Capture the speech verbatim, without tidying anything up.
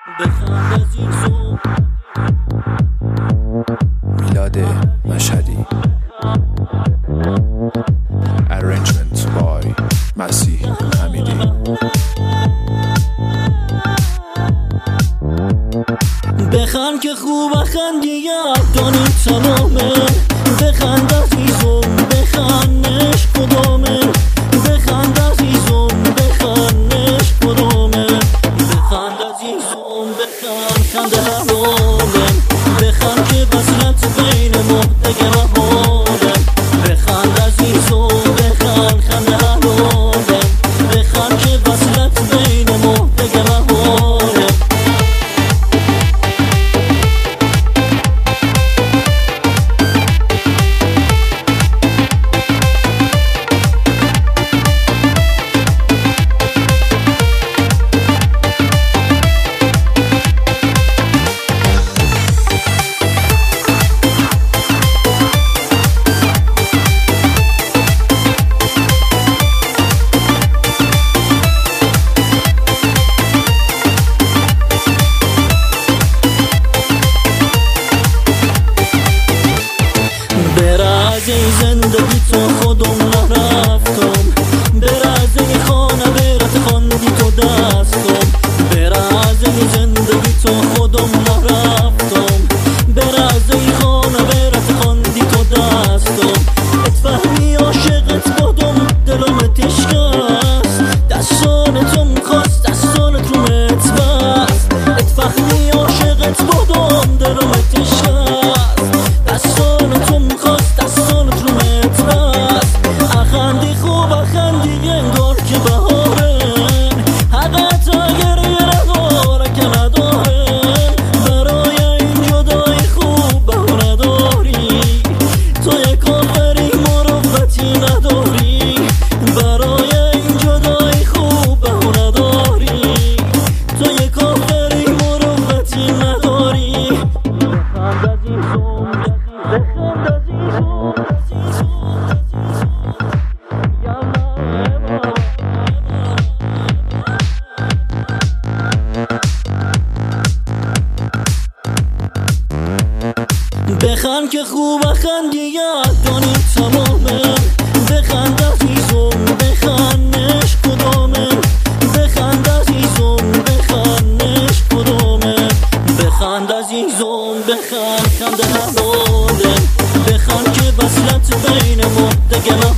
میلاد مشهدی. Arrangement by مسیح حمیدی. بخند که خوب خندی گردانی تمامه، بخند عزیزم بخندش کدامه، بخند عزیزم بخندش کدامه، بخند عزیزم بخند خنده حرامه، بخند که وصلت بین ما دیگه محاله، بخند عزیزم بخند خنده حرامه، بخند که وصلت بین ما دیگه محاله. از این زندگی تو خودم نرفتم، بره از این خانه برات خواندی تو دستم، بره از این زندگی تو خودم نرفتم، بره از این خانه برات خواندی تو دستم، اتفهمی عاشقت بودم دلمت عشقست، دستانتم خواست دستانت رو متبست، اتفهمی عاشقت بودم دلمت عشقست، دستانتم خواست انگار که بهاره حقیقت اگر یه نداره که نداره، برای این جدای خوب بهو نداری، تو یک کافری مروتی نداری، برای این جدای خوب بهو نداری، تو یک کافری مروتی نداری. بخند عزیزم بخند عزیزم بخند که خوب خندی گردانی تمامه، بخند عزیزم بخندش کدامه، بخند عزیزم بخندش کدامه، بخند عزیزم بخند خنده حلاله، بخند که وصلت بین ما دیگه